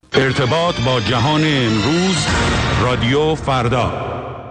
ارتباط با جهان امروز، رادیو فردا.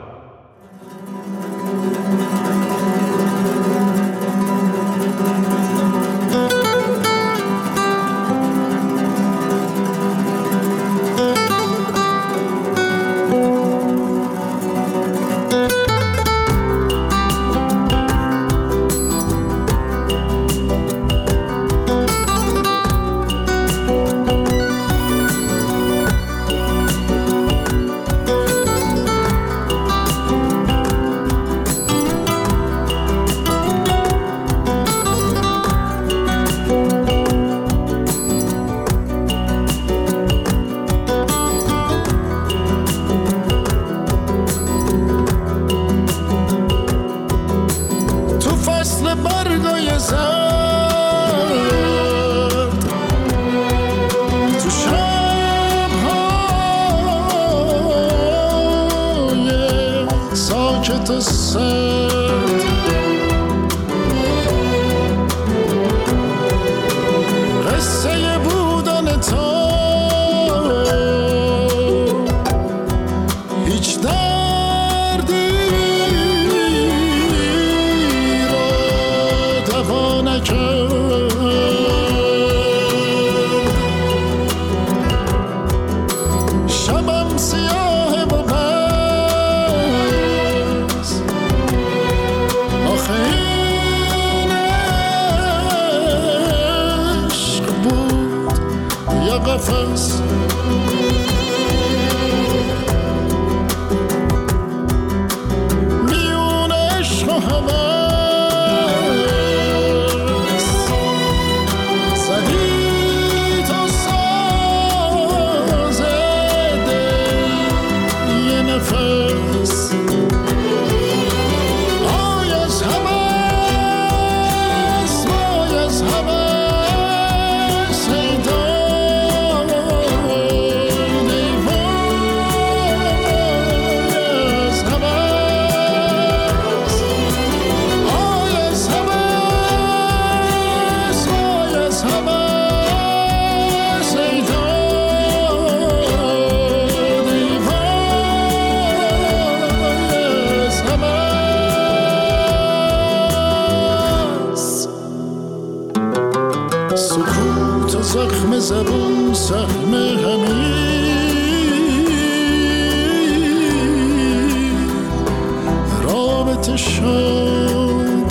زخم زبون سهم همین رابطه شد،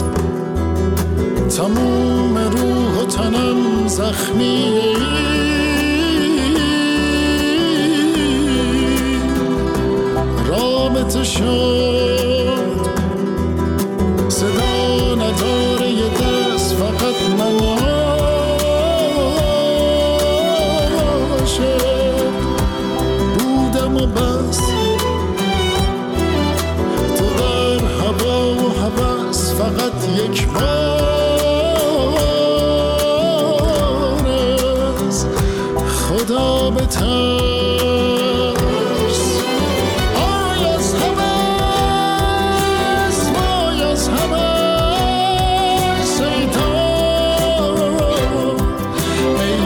تموم روح و تنم زخمی رابطه شد، صدا نداره یه دست فقط من بودم و بس، تو در هوا و هوس فقط یک بار از خدا بترس. آی از هوس، وای از هوس، ای دار ای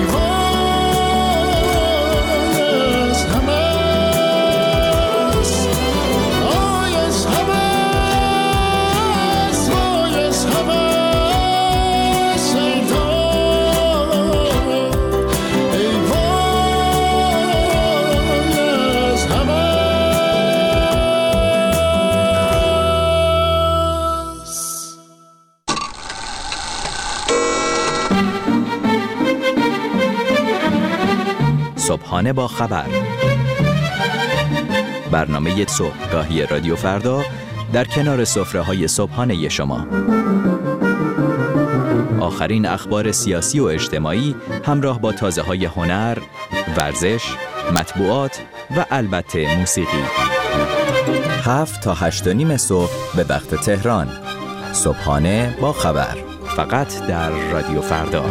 صبحانه با خبر، برنامه صبحگاهی رادیو فردا در کنار سفره‌های صبحانه شما. آخرین اخبار سیاسی و اجتماعی همراه با تازه‌های هنر، ورزش، مطبوعات و البته موسیقی. 7 تا 8:30 صبح به وقت تهران. صبحانه با خبر، فقط در رادیو فردا.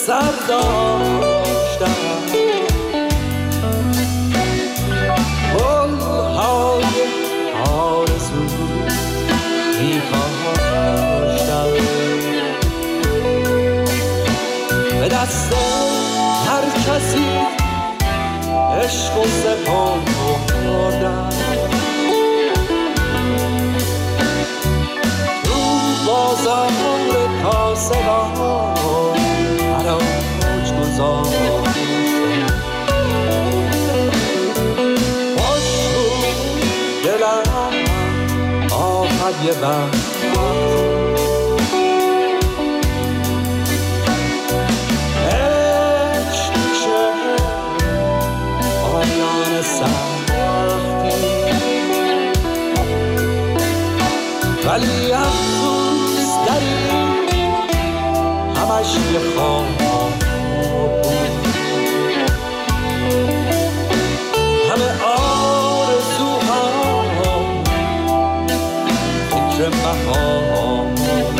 سر داشتم، گل‌های آرزو می‌کاشتم، به دست هر کسی عشق و سپردم، تو بازار کاسبان حراج گذاشتم، باش تو دلم آخر یه وقت عشق میشه پایان سختی، ولی افسوس داری همش یه خواب بود، همه آرزوها فکر مهام.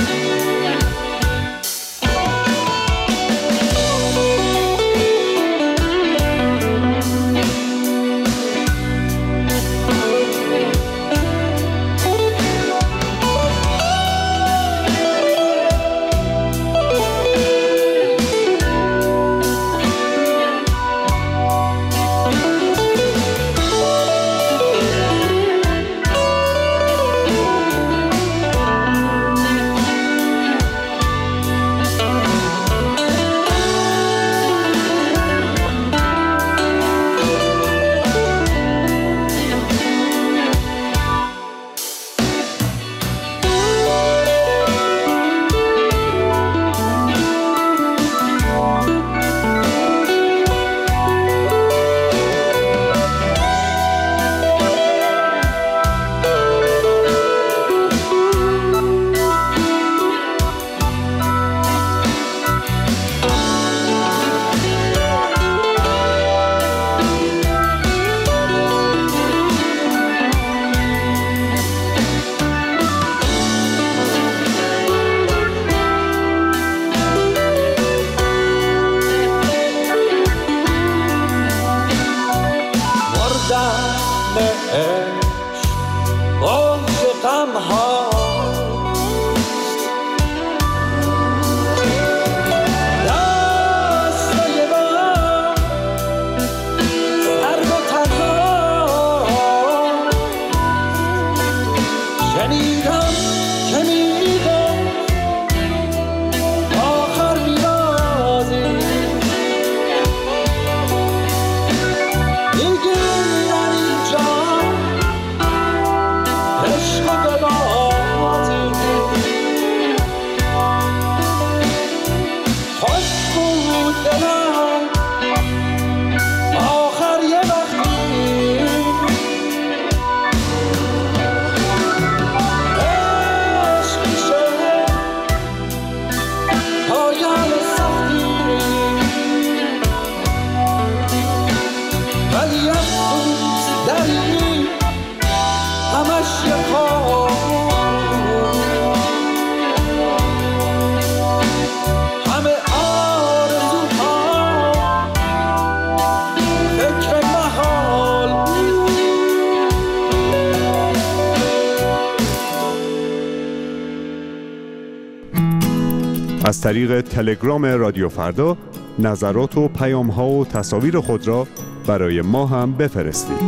از طریق تلگرام رادیو فردا نظرات و پیام‌ها و تصاویر خود را برای ما هم بفرستید.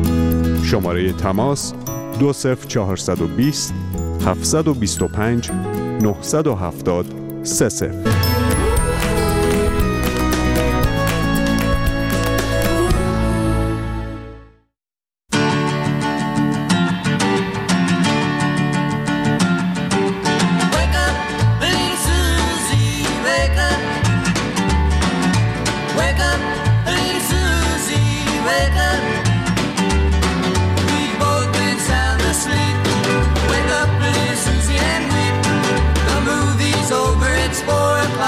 شماره تماس 20420 725 970 30. Over, it's 4 o'clock.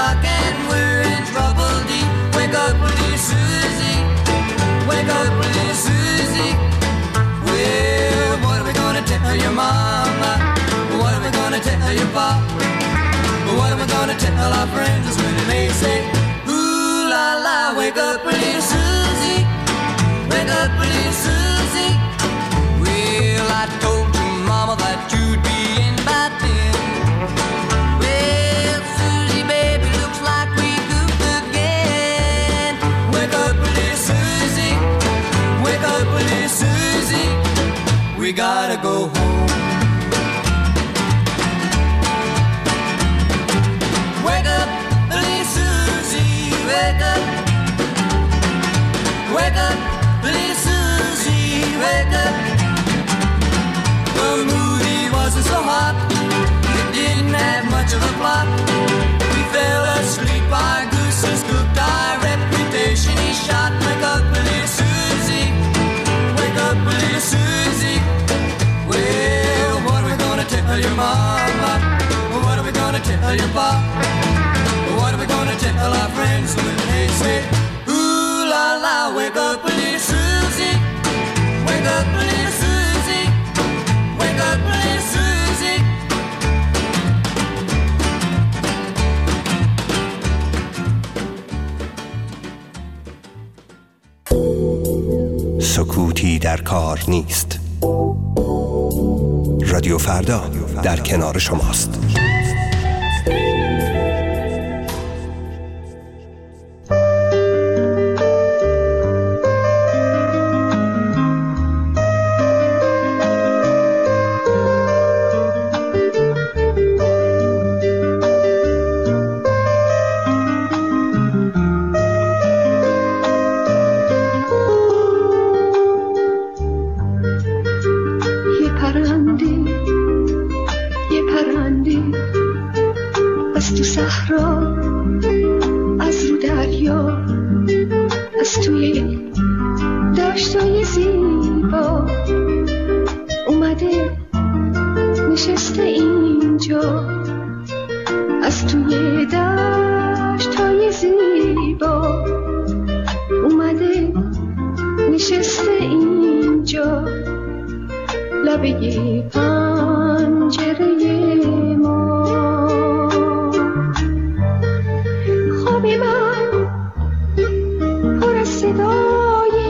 we gotta go home. Wake up, little Susie, wake up. Wake up, little Susie, wake up. The movie wasn't so hot, it didn't have much of a plot. We fell asleep, our gooses cooked, our reputation is shot. Wake up, little Susie, wake up, little Susie. Well, what are we gonna tell your mama? What are we gonna tell your pop? What are we gonna tell our friends when they say, ooh la la, wake up, little Susie, wake up, little Susie, wake up, little Susie. سکوتی در کار نیست. رادیو فردا در کنار شماست. از تو صحرا، از رو دریا، از توی دشتای زیبا اومده نشسته اینجا. از توی دشتای زیبا اومده نشسته اینجا. لبه پنجره ما خواب من پر از صدای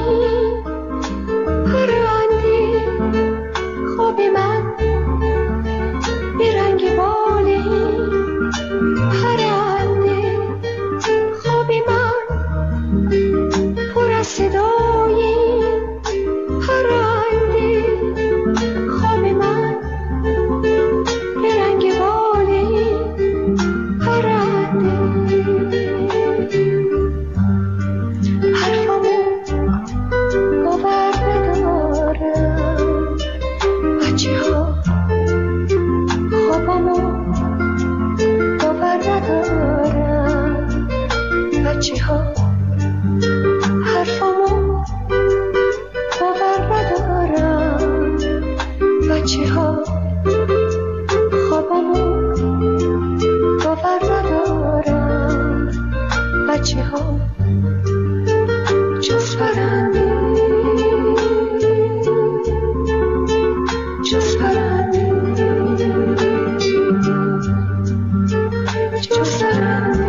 پرنده، خواب من به رنگ بال پرنده، خواب من پر از صدای پرنده، خواب من به رنگ بال پرنده. حرفامو باور ندارم بچه ها، خوابامو باور ندارم بچه ها، حرفامو باور ندارم بچه ها، خوابامو باور ندارم بچه ها. جز پرنده، جز پرنده، جز پرنده،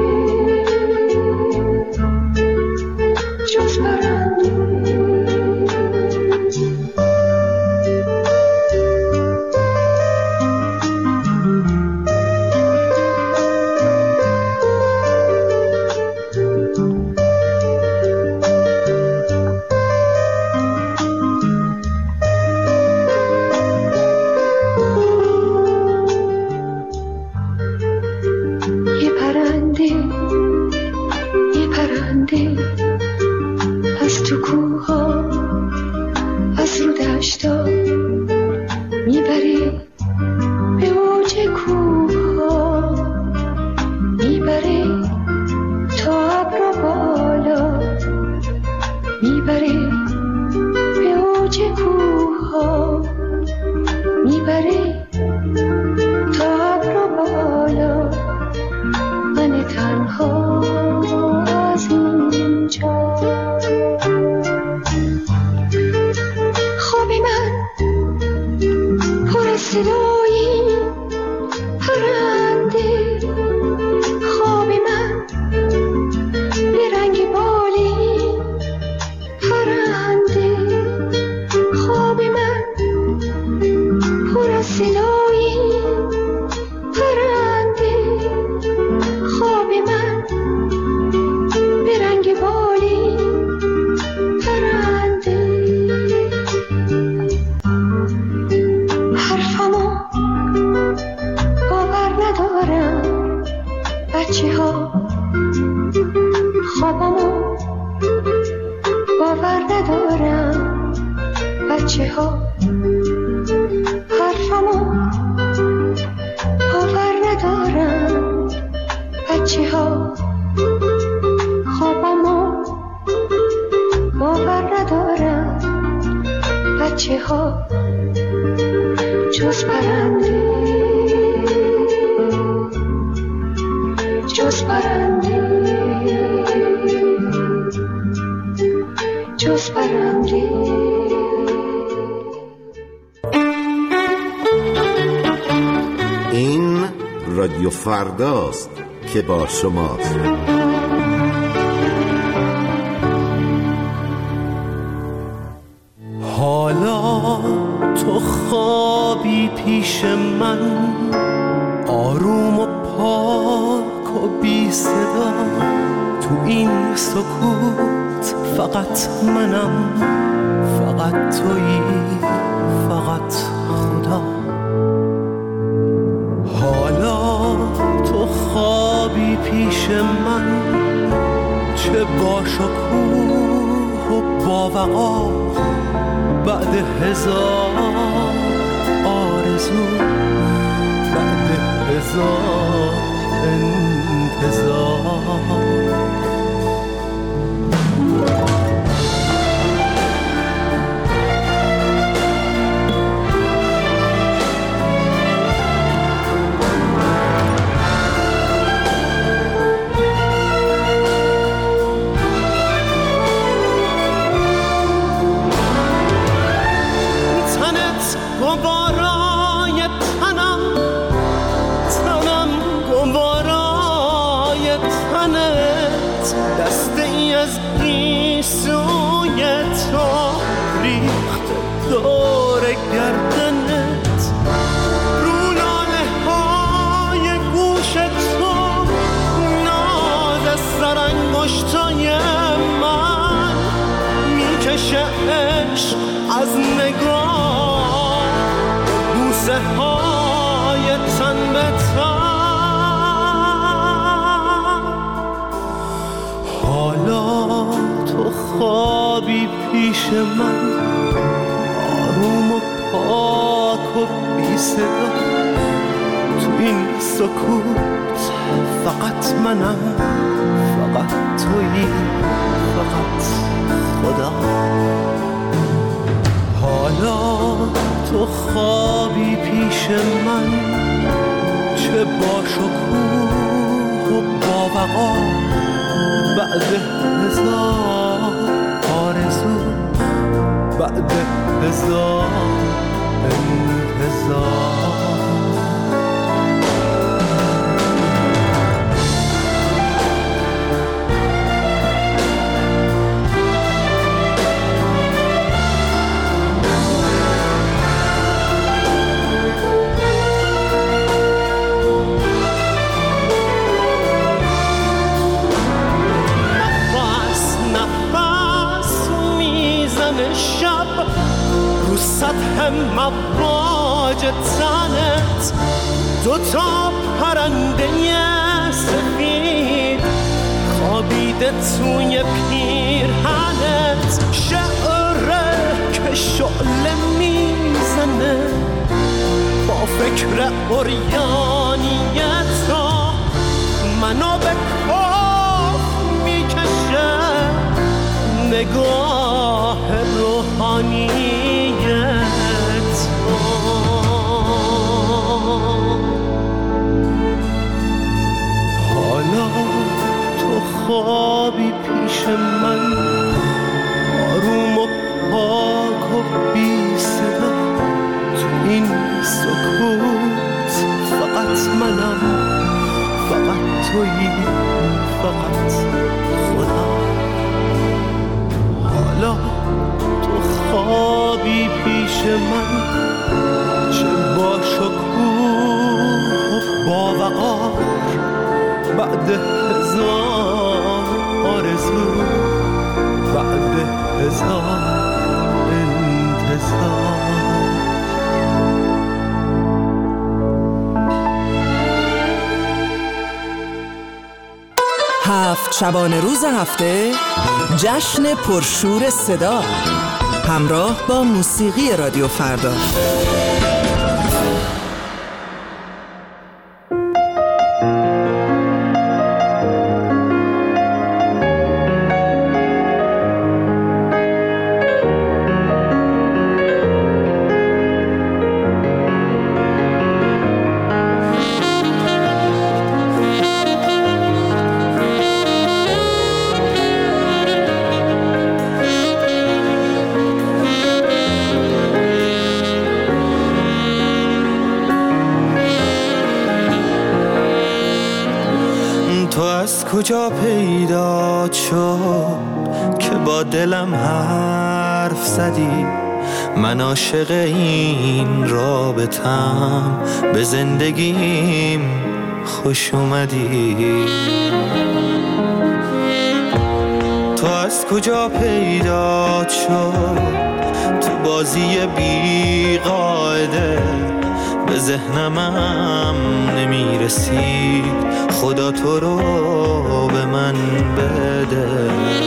جز پرنده. یه پرنده از تو کوها، از رو دشتا میبره به اوج کوها، میبره تا ابرو بالا، میبره به اوج کوها، میبره تا ابرو بالا. من تنها از اینجا، خواب من پر از صدای پرنده، خواب من به رنگ بال پرنده، خواب من پر از صدای پرنده، خواب من به رنگ بال پرنده. هرچی ها خوابمو باور ندارم، بچه ها حرفمو باور ندارم، بچه ها خوابمو باور ندارم، بچه ها جز پرنده جز پرنده جز پرنده. این رادیو فرداست که با شماست. حالا تو خوابی پیش من، آروم و پاک و بی صدا، تو این سکوت فقط منم، فقط تویی، فقط خدا. حالا تو خوابی پیش من، چه با شکوه و با وقار، بعد هزار آرزو، بعد هزار انتظار. عشق از نگاه، بوسه های تن به تن. حالا تو خوابی پیش من، آروم و پاک و بی صدا، تو این سکوت فقط منم، فقط تویی، فقط خدا. حالا تو خوابی پیش من، چه با شکوه و با وقار، بعد هزار آرزو، بعد هزار انتظار. سطح مواج تنت، دوتا پرنده سفید خوابیده توی پیرهنت. شعره که شعله میزنه با فکر عریانیت، منو به کاف میکشه نگاه روحانیت. حالا تو خوابی پیش من، آروم و پاک و بی صدا، تو این سکوت فقط منم، فقط تویی، فقط خدا. حالا تو خوابی پیش من، چه با شکوه و با وقار، بعد هزار آرزو، بعد هزار انتظار. شبانه روز هفته جشن پرشور صدا همراه با موسیقی رادیو فردا. کجا پیدا شد که با دلم حرف زدی؟ من عاشق این رابطم، به زندگیم خوش اومدی. تو از کجا پیدا شد تو بازی بی قاعده؟ به ذهنم نمیرسید، خدا تو رو به من بده.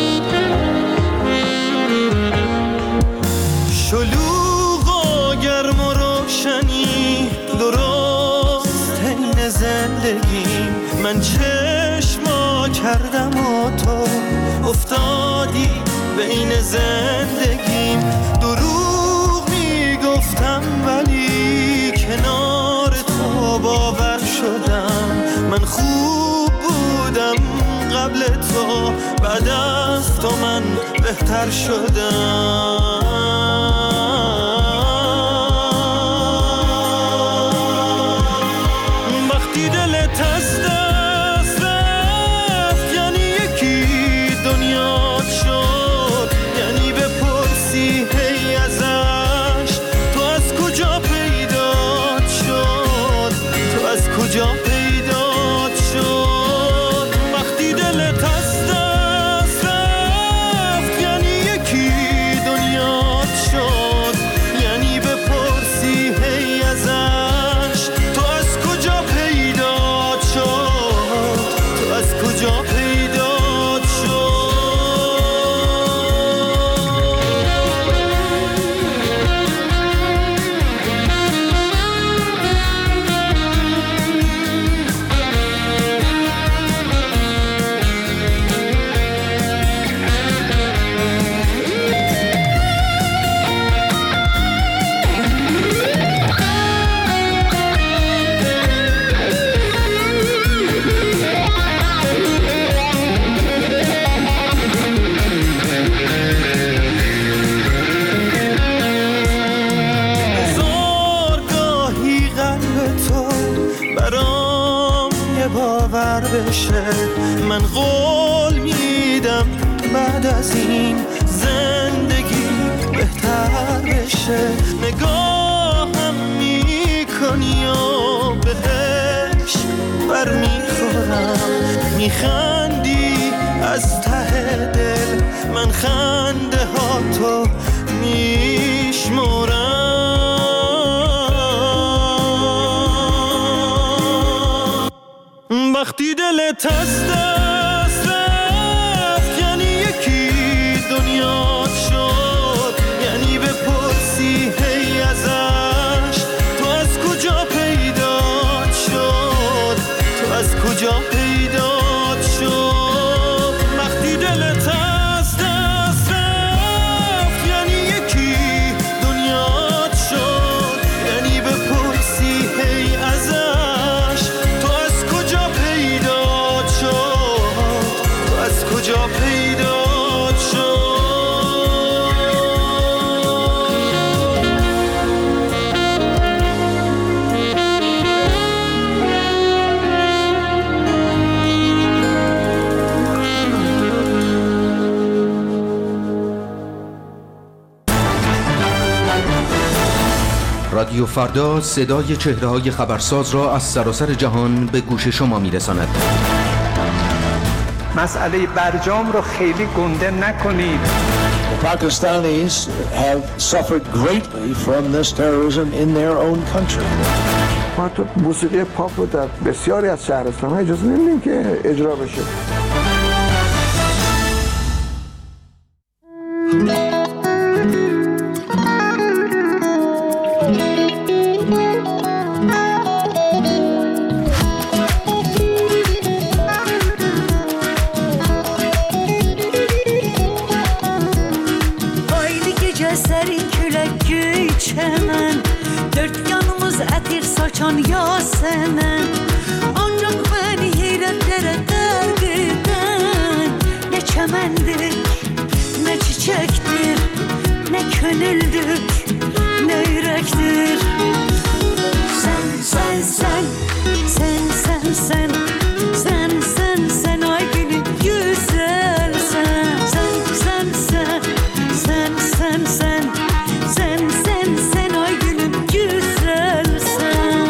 شلوغ و گرم و روشنی درست حین زندگی، من چشما کردم و تو افتادی بین زندگیم. دروغ میگفتم ولی کنار تو باور شدم. من خوب بودم قبل تو، بعد از تو من بهتر شدم. وقتی دلت از دست رفت یعنی یکی دنیا شد، یعنی بپرسی هی ازش تو از کجا پیدا شد، تو از کجا پیدا شد. وقتی دلت از دست رفت یعنی یکی دنیا شد، یعنی بپرسی هی ازش تو از کجا پیدا شد، تو از کجا پیدا شد. من قول میدم بعد از این زندگی بهتر بشه. نگاهم میکنی و بهش بر میخورم، میخندی از ته دل، من خنده ها تو میشمرم. وقتی دلت از دست رفت یعنی یکی دنیا شد، یعنی بپرسی هی ازش تو از کجا پیدا شد، تو از کجا پیدا شد. وقتی دلت از دست رفت یعنی یکی دنیا شد، یعنی بپرسی هی ازش تو از کجا پیدا شد، تو از کجا پیدا شد. رادیو فردا صدای چهره‌های خبرساز را از سراسر جهان به گوش شما می‌رساند. مسئله برجام رو خیلی گنده نکنید. The Pakistanis have suffered greatly from this terrorism in their own country. ما تو موسیقی پاپ رو در بسیاری از شهرستان‌ها اجازه نمیدیم که اجرا بشه. açan Yasemen, ancak beni heyretlere dert eden ne çemendir, ne çiçektir, ne gönüldür, ne yürektir. Sen, sen, sen, sen, sen, sen, sen, sen, sen ay gülüm güzel sen, sen, sen, sen, sen, sen, sen, sen, sen, sen ay gülüm güzel sen.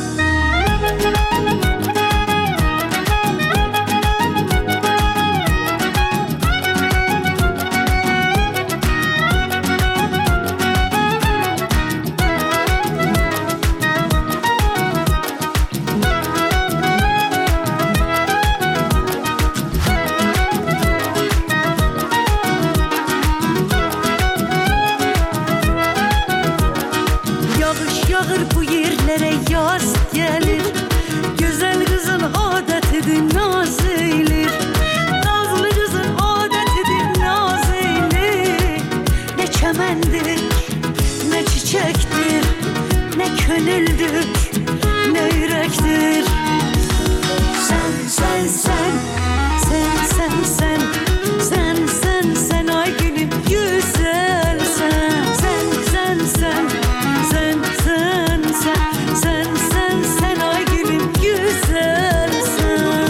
Yağış yağır bu yerlere yaz gelir, güzel kızın adetidir naz eylir, nazlı kızın adetidir naz eylir. Ne çemendir, ne çiçektir, ne gönüldür, ne yürektir. Sen, sen, sen, sen, sen, sen, sen, sen, sen ay gülüm güzel sen, sen, sen, sen, sen, sen, sen, sen, sen, sen ay gülüm güzel sen.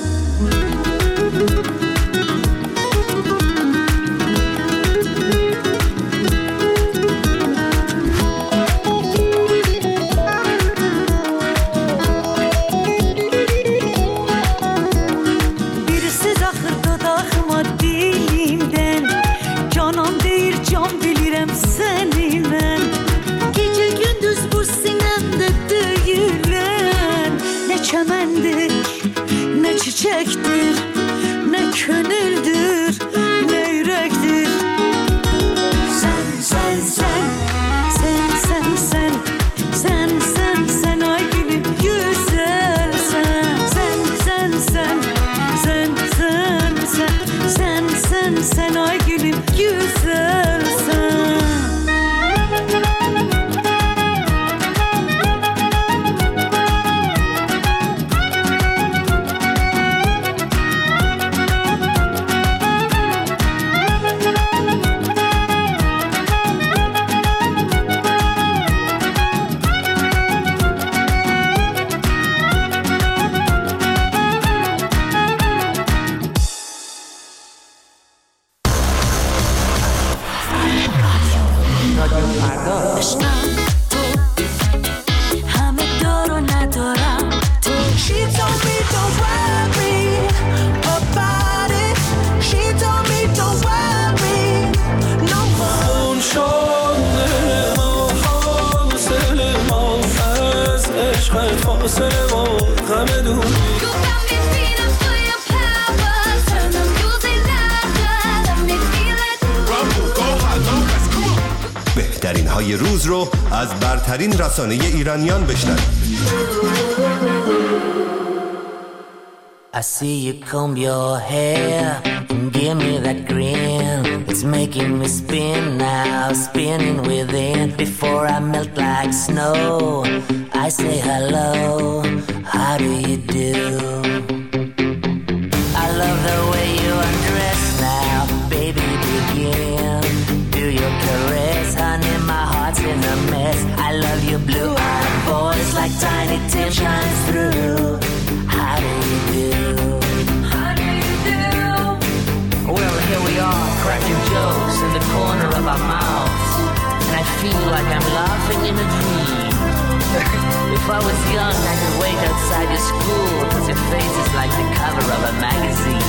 Birisiz axır dodağıma dilimden, canım deyir can bilirəm səninlə. Gecə gündüz bu sinəmdə döyülən ne çəməndir, ne çiçektir, ne gönüldür, ne yürektir. Sen, sen, sen, sen, sen, sen, sen, sen, sen ay gülüm güzel sen, sen, sen, sen, sen, sen, sen, sen, sen, sen ay gülüm güzel sen. عشقم تو همه دارو ندارم تو. She told me don't worry about it. She told me don't worry no more. اون شده ما فاصله ما از عشق فاصله ما غم دوری. بهترین های روز رو از برترین رسانه ایرانیان بشنوید. I see you comb your hair and give me that grin. It's making me spin now, spinning within. Before I melt like snow, I say hello, how do you do? I love the way you undress now, baby begin. Do your caress, honey, my heart's in a mess. I love your blue-eyed voice like Tiny Tim shines through. How do you do? How do you do? Well, here we are, cracking jokes in the corner of our mouths, and I feel like I'm laughing in a dream. If I was young, I could wait outside your school, 'cause your face is like the cover of a magazine.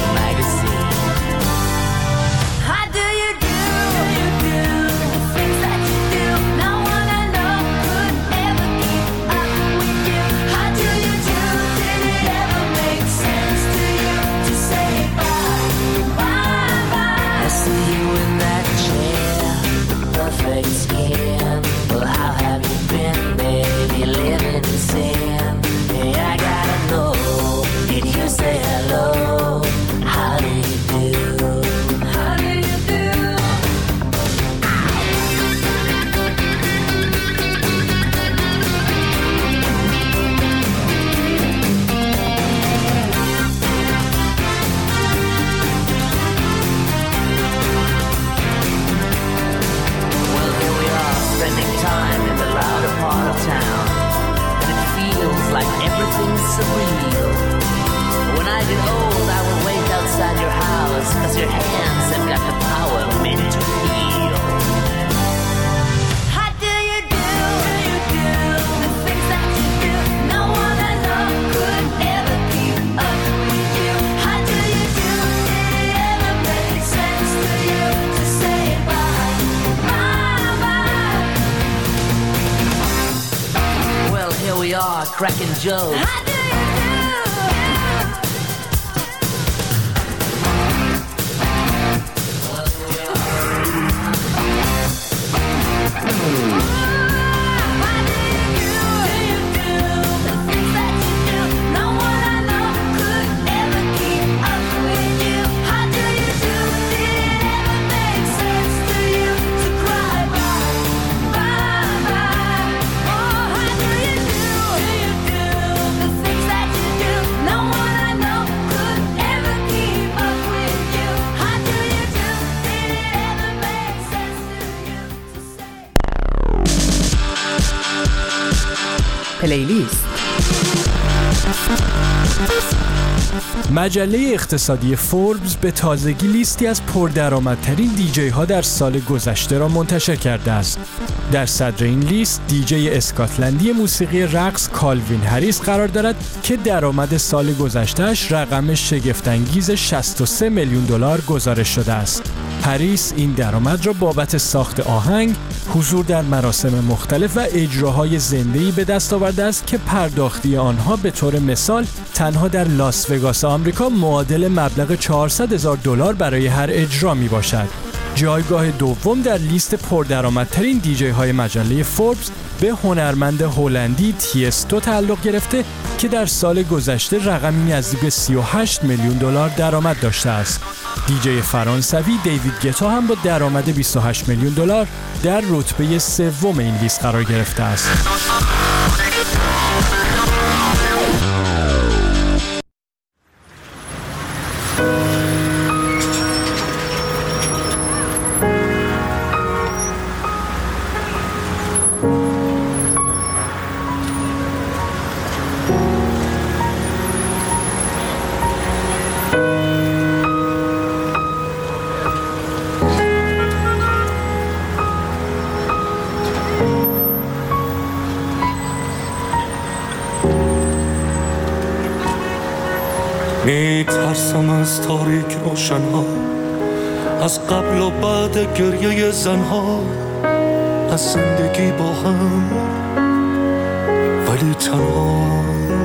How do you do? The things that you do, no one I know could ever keep up with you. How do you do? Did it ever make sense to you to say bye, bye, bye? I see you in that chair, the perfect skin. Well, how have you been, baby, living in sin? Hey, I gotta know, did you say hello? How do you your hands have got the power meant to heal. How do you do the things that you do? No one I know could ever keep up with you. How do you do? Did it ever make sense to you to say bye, bye, bye? Well, here we are, cracking jokes. How do you پلیلیست. مجله اقتصادی فوربس به تازگی لیستی از پردرآمدترین دیجی ها در سال گذشته را منتشر کرده است. در صدر این لیست دیجی اسکاتلندی موسیقی رقص کالوین هریس قرار دارد که درآمد سال گذشته‌اش رقم شگفت‌انگیز 63 میلیون دلار گزارش شده است. هریس این درآمد را بابت ساخت آهنگ، حضور در مراسم مختلف و اجراهای زنده‌ای به دست آورده است که پرداختی آنها به طور مثال تنها در لاس وگاس آمریکا معادل مبلغ 400,000 دلار برای هر اجرا می باشد. جایگاه دوم در لیست پردرآمدترین دیجی های مجله فوربس به هنرمند هلندی تیستو تعلق گرفته که در سال گذشته رقمی نزدیک به 38 میلیون دلار درآمد داشته است. دیجی فرانسوی دیوید گتا هم با درآمد 28 میلیون دلار در رتبه سوم این لیست قرار گرفته است. میترسم از تاریک روشنها، از قبل و بعد گریه زنها، از زندگی با هم ولی تنها،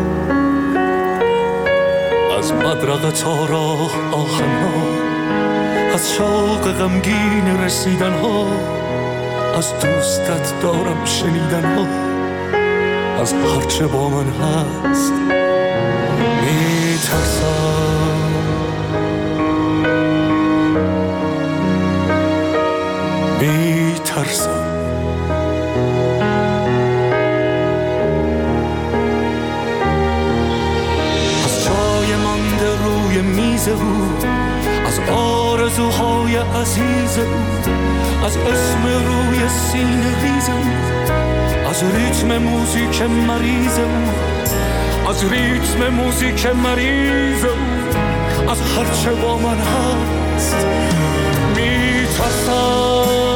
از مدرقه تا راه آهنها، از شوق غمگین رسیدنها، از دوستت دارم شنیدنها، از هرچه با من هست میترسم. از جای مانده روی میز او، از آرزوهای عزیز او، از اسم روی سینه ریز او، از ریتم موزیک مریض او، از ریتم موزیک مریض او، از هرچه با من هست میترسم.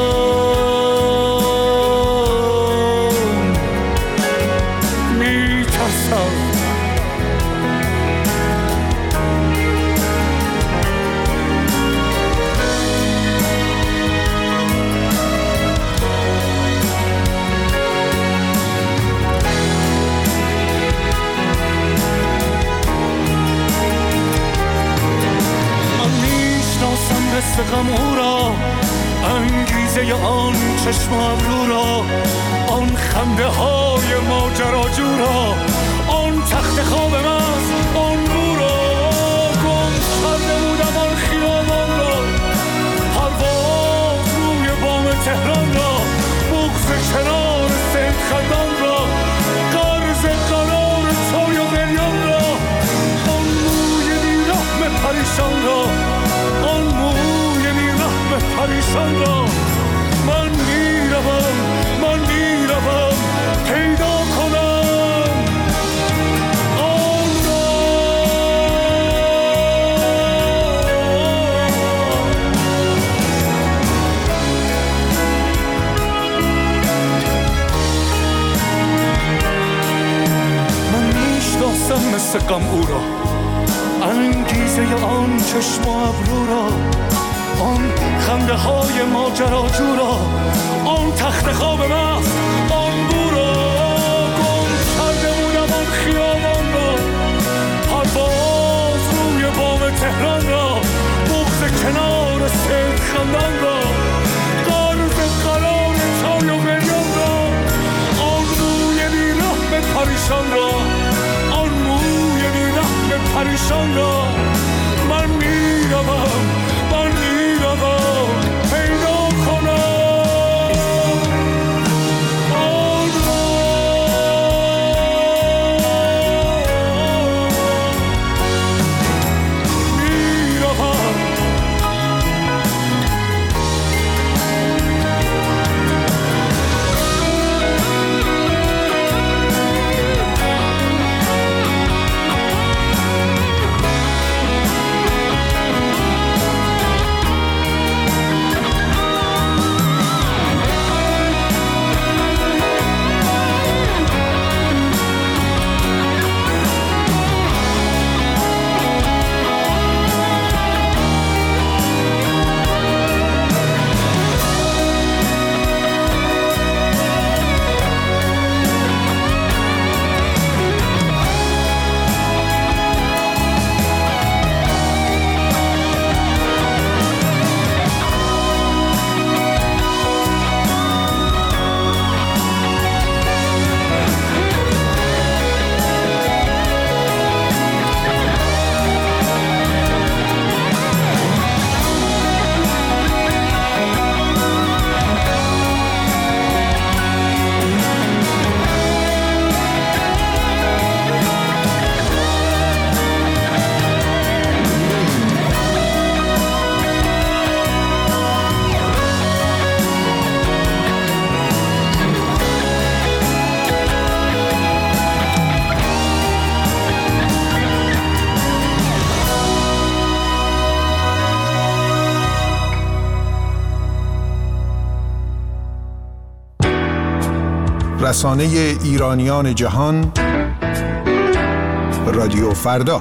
غم او را، انگیزه آن چشم ابرو را، آن خنده های ماجراجو را، آن تخت خواب مست، آن بو را، گم کرده بودم آن خیابان را، پرواز روی بام تهران را، بغض کنار سید خندان را، قرض قرار توی و قلیان را، آن موی بیرحم پریشان را، آن موی بیرحم پریشان را. من میروم قصه غم او را، انگیزه آن چشم و ابرو را، آن خنده های ماجراجو را، آن تخت خواب مست آن بو را. گم کرده بودم آن خیابان را، پرواز روی بام تهران را، بغض کنار سید خندان را، قرض قرار چای و بریان را، آن روی بیرحم پریشان را، آن موی بیرحم پریشان را. من میروم پیدا کنم آن را. میروم رسانه ایرانیان جهان رادیو فردا.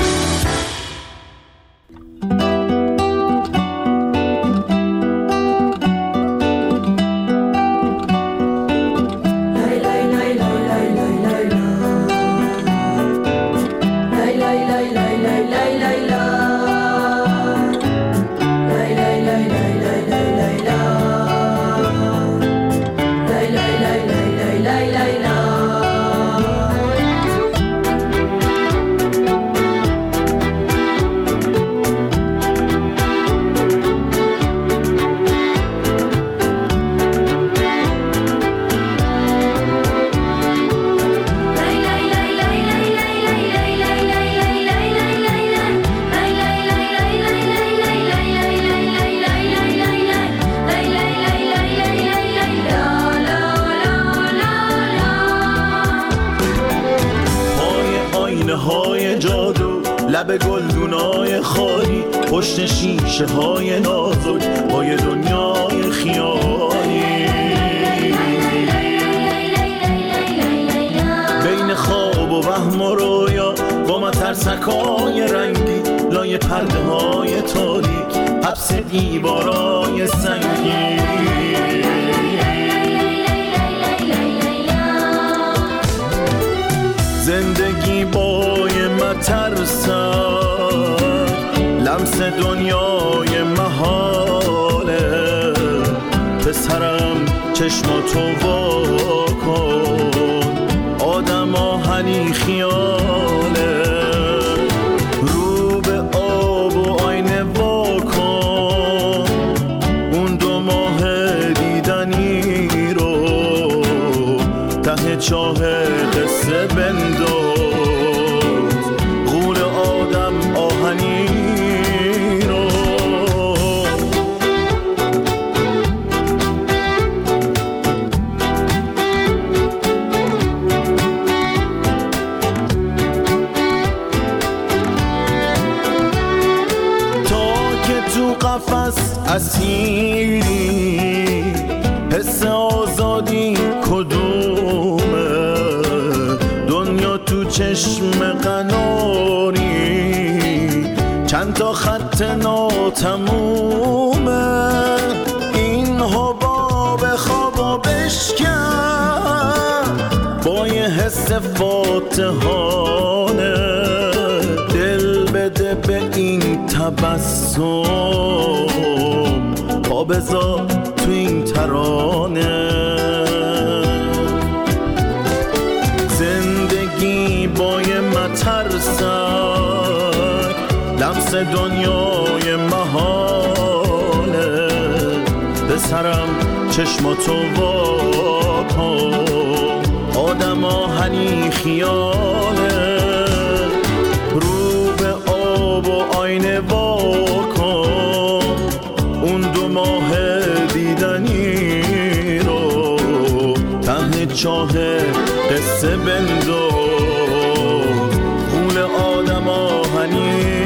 لب گلدونای خالی، پشت شیشه های نازک، پای دنیای خیالی، بین خواب و وهم و رویا، با مترسکای رنگی، لای پرده های تاریک، حبس دیوارای سنگی. زندگی بای مترسد، لمس دنیای محاله، پسرم چشماتو وا کن، آدم آهنی خیاله، رو به آب و آینه وا کن، اون 2 ماه دیدنی رو ته چاه قصه بنداز، غول آدم آهنی رو. تا که تو قفس اسیری، حس آزادی کدومه؟ دنیا تو چشم قناری چند تا خط ناتمومه این حباب خوابو بشکن با یه حس فاتحانه دل بده به این تبسم پا بذار تو این ترانه زندگی با یه مترسک لمس دنیای محاله به سرم چشماتو واکن آدم آهنی خیاله رو به آب و آینه واکن اون 2 ماه دیدنی رو ته چاه قصه بندو خون آدم آهنی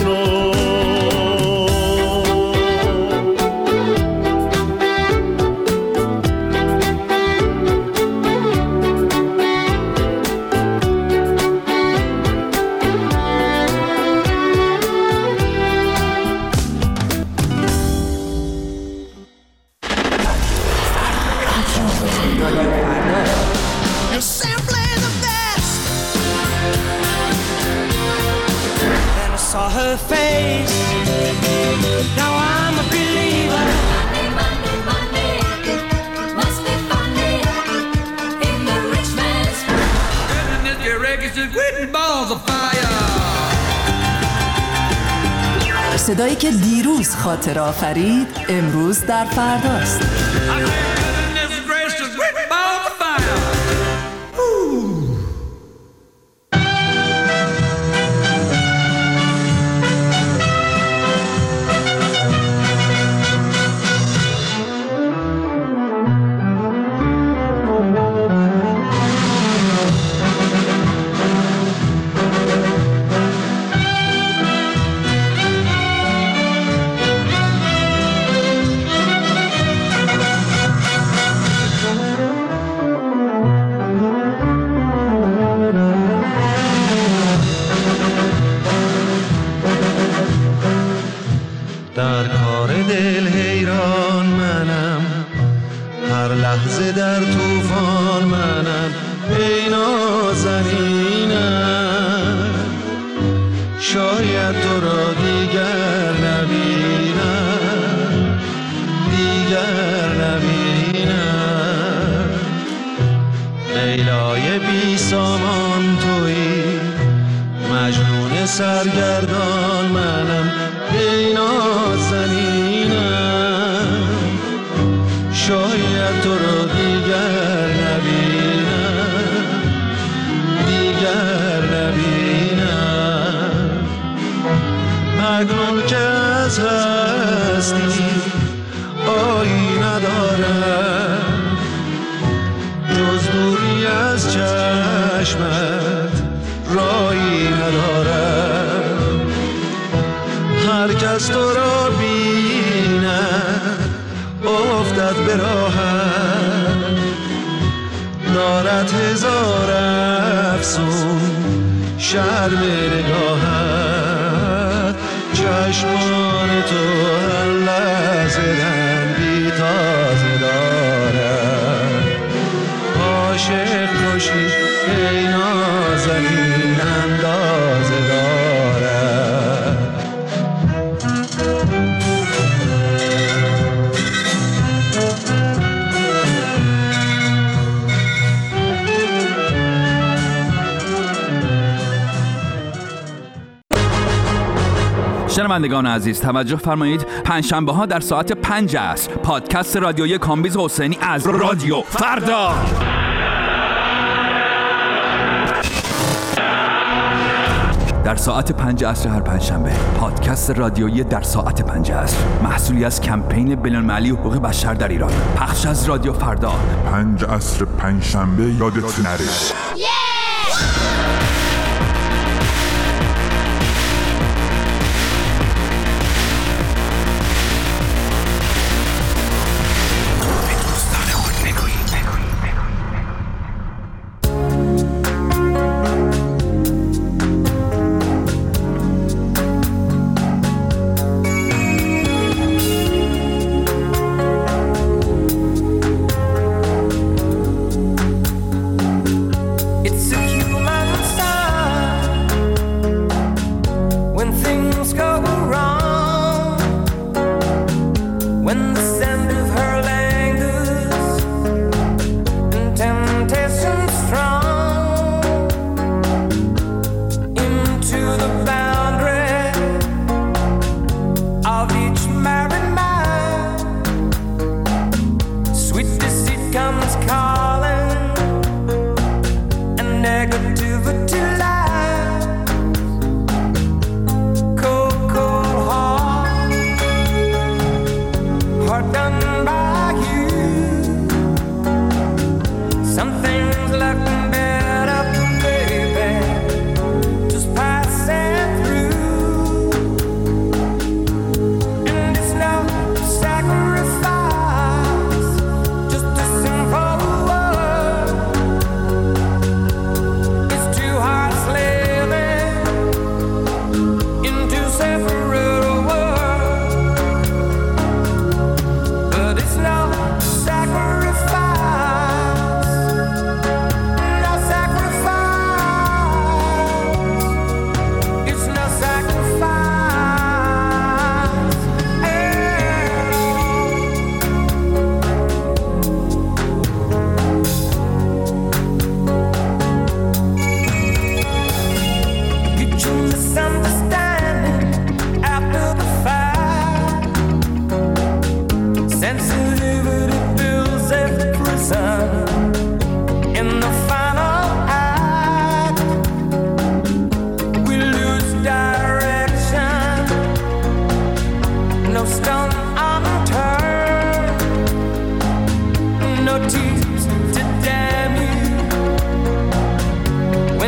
صدایی که دیروز خاطر آفرید امروز در فرداست. در کار دل حیران منم هر لحظه در طوفان منم ای نازنینم شاید تو را دیگر نبینم لیلای بی سامان تویی مجنون سرگردان منم ای نازنینم شاید تو را دیگر نبینم مجنون که از هستی آیی ندارم جز دوری از چشمت رایی ندارم هر کس تو را بیند افتد به راحت دارد هزار افسون شرم نگاهت چشمان تو هر لحظه رنگی تازه دارد عاشق کشی ای نازنین اندازه دارد شنوندگان عزیز توجه فرمایید پنجشنبه ها در ساعت 5 عصر پادکست رادیویی کامبیز حسینی از رادیو فردا در ساعت 5 عصر هر پنجشنبه پادکست رادیویی در ساعت 5 عصر محصولی از کمپین بین‌المللی حقوق بشر در ایران پخش از رادیو فردا 5 عصر پنجشنبه یادت نره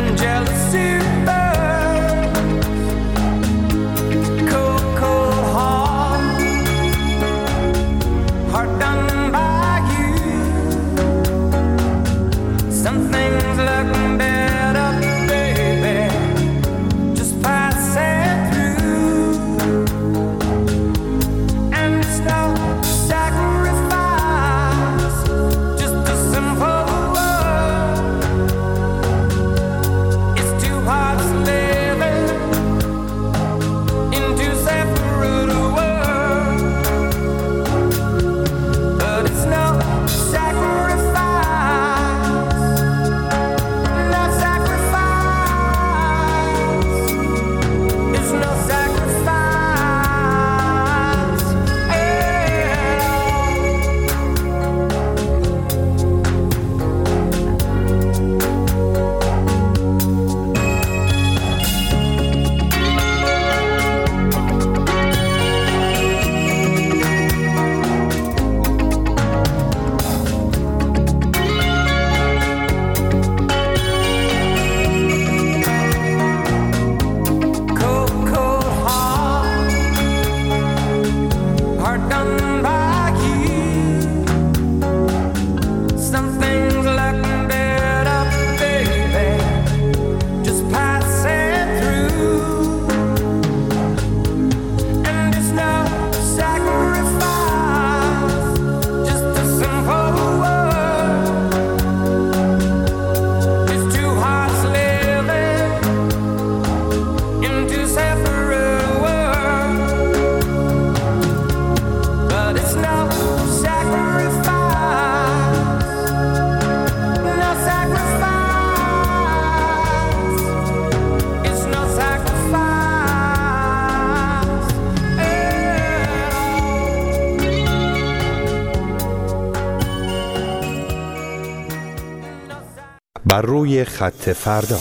and jealousy burns. Cold, cold heart done by you. Some things look better, baby, just passing through. And it's no sacrifice, just a simple word. It's two hearts living in two separate worlds. But it's no sacrifice, no sacrifice. It's no sacrifice at cold, cold heart done by you. Some things look better, baby, just passing through. And it's no sacrifice, just a simple word. It's two hearts living in two separate worlds. But it's no sacrifice, no sacrifice. It's no sacrifice at بر روی خط فردا.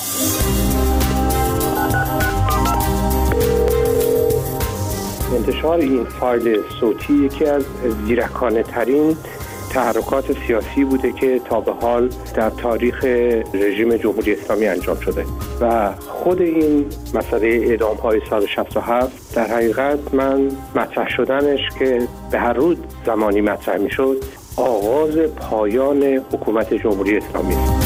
انتشار این فایل صوتی یکی از زیرکانه ترین تحرکات سیاسی بوده که تا به حال در تاریخ رژیم جمهوری اسلامی انجام شده و خود این مسئله اعدام‌های سال 67 در حقیقت من مطرح شدنش که به هر روز زمانی مطرح می‌شد آغاز پایان حکومت جمهوری اسلامی است.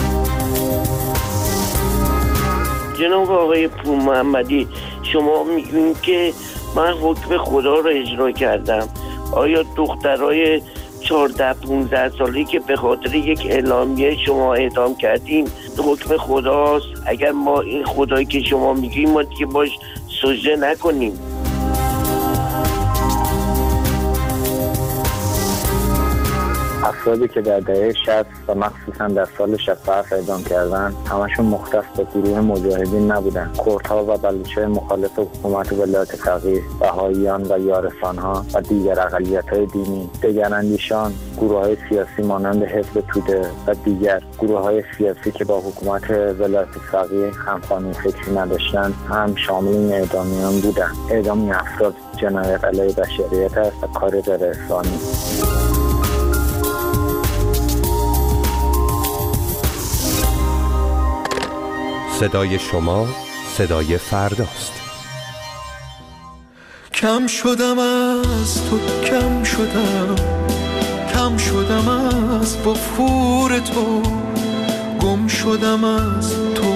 جناب آقای پور محمدی، شما میگین که من حکم خدا رو اجرا کردم. آیا دخترای 14-15 سالی که به خاطر یک اعلامیه شما اعدام کردین حکم خداست؟ اگر ما این خدایی که شما میگین ما دیگه باش سجده نکنیم؟ افرادی که در دهه 60 و مخصوصا در سال 67 اعدام کردن همشون مختص به گروه مجاهدین نبودن. کردها و بلوچ‌های مخالف حکومت ولایت فقیه، بهائیان و یارسان‌ها و دیگر اقلیت‌های دینی، دگراندیشان، گروه‌های سیاسی مانند حزب توده و دیگر گروه‌های سیاسی که با حکومت ولایت فقیه همخوانی فکری نداشتند هم شامل این اعدامیان بودند. اعدام این افراد جنایت علیه بشریت است و کار غیر انسانی. صدای شما صدای فرداست. کم شدم از تو، کم شدم از وفور تو، گم شدم از تو،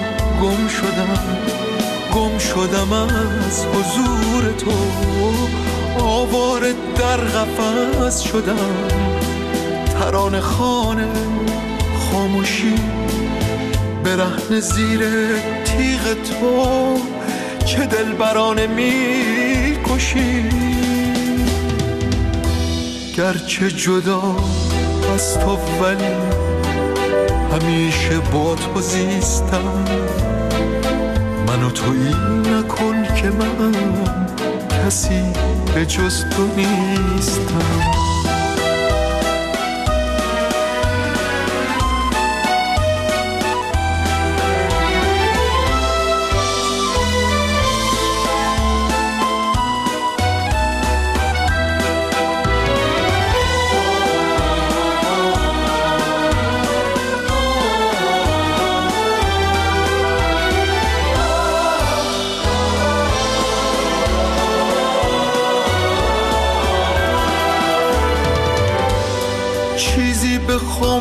گم شدم از حضور تو، آواره در قفس شدم، ترانه خوان خاموشی برهنه زیر تیغ تو، چه دلبرانه می کشی. گرچه جدا از تو ولی همیشه با تو زیستم، من و تویی نکن که من کسی به جز تو نیستم.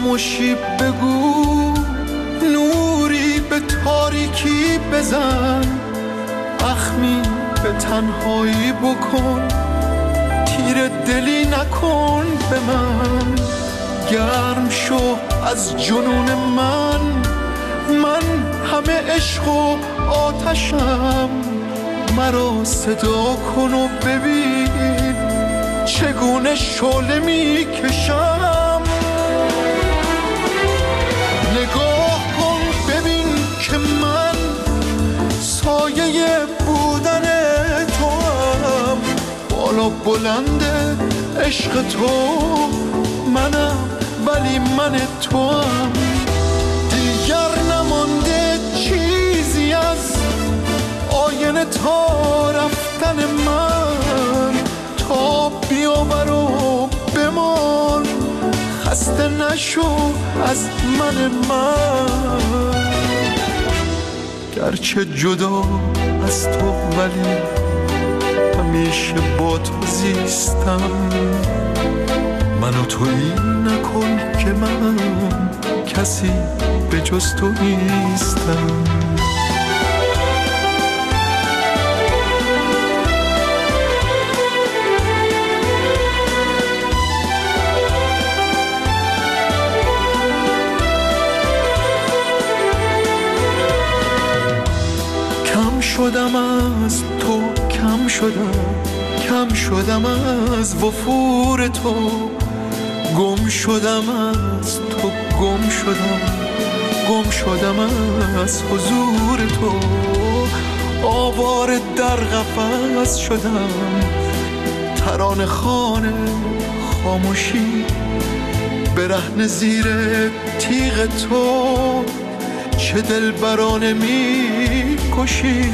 خاموشی بگو، نوری به تاریکی بزن، اخمی به تنهایی بکن، تیر دلی نکن به من. گرم شو از جنون من همه عشق و آتشم. مرا صدا کن و ببین چگونه شعله می کشم. نگاه کن ببین که من سایه بودن تو هم، بالا بلند عشق تو منم ولی من تو هم. دیگر نمانده چیزی از آینه تا رفتن من، تا بیاور و بمان، خسته نشو از من. گرچه جدا از تو ولی همیشه با تو زیستم. منو تویی نکن که من کسی به جز تو نیستم. شدم از تو، کم شدم از وفور تو، گم شدم از تو، گم شدم از حضور تو. آواره در قفس شدم، ترانه خوان خاموشی، برهنه زیر تیغ تو. چه دلبرانه می کشی،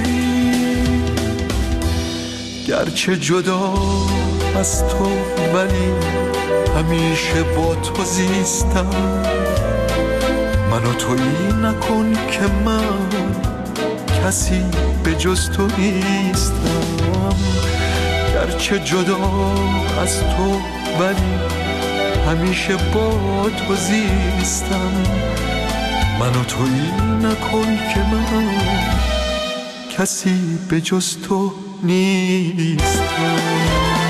گرچه جدا از تو ولی همیشه با تو زیستم. منو تویی نکن که من کسی به جز تو نیستم. گرچه جدا از تو ولی همیشه با تو زیستم. منو تویی نکن که من کسی به جز تو نیستم.